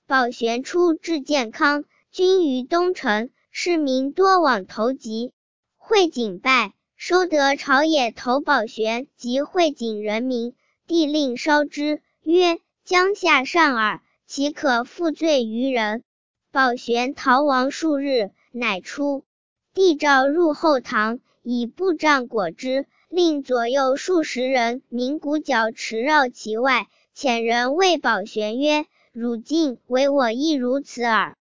宝玄初至建康，军于东城，市民多往投集。会景败，收得朝野投宝玄及会景人民，帝令烧之，曰：江夏善耳，岂可负罪于人？宝玄逃亡数日，乃出。帝召入后堂，以布帐裹之，令左右数十人鸣鼓角驰绕其外。遣人谓宝玄曰：汝今为我亦如此耳。